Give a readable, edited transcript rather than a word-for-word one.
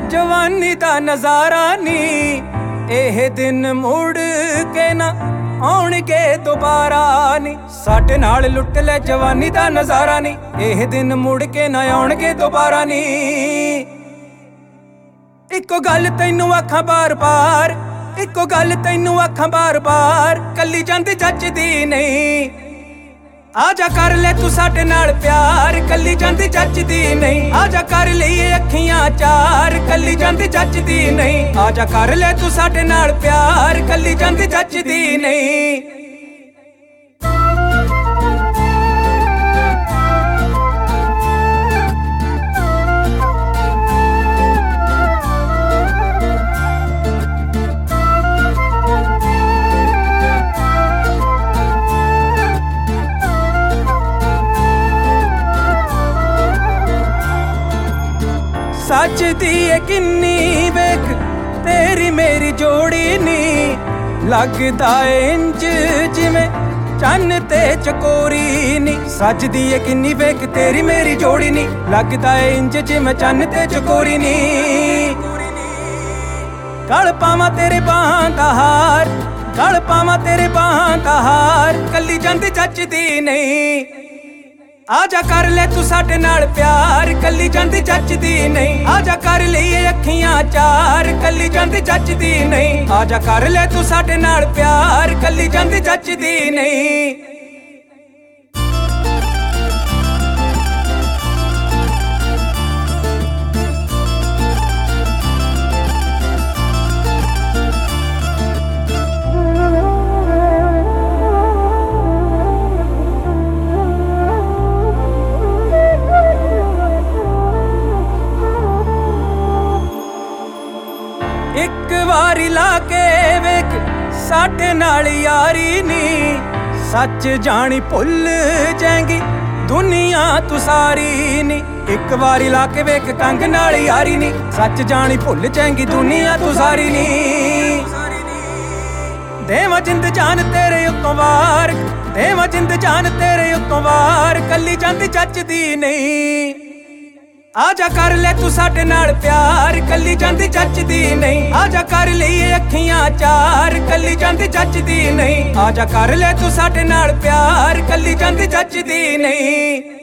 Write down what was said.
जवानी दा नजारा नी एह दिन मुड़ के ना आउणगे दोबारा नी। साडे नाल लुट ले जवानी दा नजारा नी एह दिन मुड़ के ना आउणगे दोबारा नी। इको गल तैनू आखां बार बार, इको गल तैनू आखां बार बार, कल्ली जांदी जचदी नहीं। आजा कर ले तू साडे नाल प्यार, कल्ली जांदी जचदी नहीं। आजा कर लईए अखियां चार, कल्ली जांदी जचदी नहीं। आजा कर ले तू साडे नाल प्यार, कल्ली जांदी जचदी नहीं। सच दी किन्नी वेख तेरी मेरी जोड़ी नी, लगदा इंज जिवें चन्न ते चकोरी नी। सच दी किन्नी वेख तेरी मेरी जोड़ी नी, लगदा इंज जिवें चन्न ते चकोरी नी। गल पावां तेरे बाहां दा हार, गल पावां तेरे बाहां दा हार, कल्ली जांदी जचदी नहीं। आजा कर ले तू साडे नाल प्यार, कल्ली जांदी जचदी नहीं। आजा कर लईए अखियां चार, कल्ली जांदी जचदी नहीं। आजा कर ले तू साडे नाल प्यार, कल्ली जांदी जचदी नहीं। एक वारी लाके वेख साडे नाल यारी नी, सच जानी भुल जाएंगी दुनिया तू सारी नी। एक वारी लाके वेख कंग नाल यारी नी, सच जानी भुल जाएंगी दुनिया तू सारी नी। देवां जिंद जान तेरे उत्तों वार, देवां जिंद जान तेरे उत्तों वार, कल्ली जांदी जचदी नहीं। आजा कर ले तू साडे नाल प्यार, कल्ली जांदी जचदी नहीं। आजा कर लईए अखियां चार, कल्ली जांदी जचदी नहीं। आजा कर ले तू साडे नाल प्यार, कल्ली जांदी जचदी नहीं।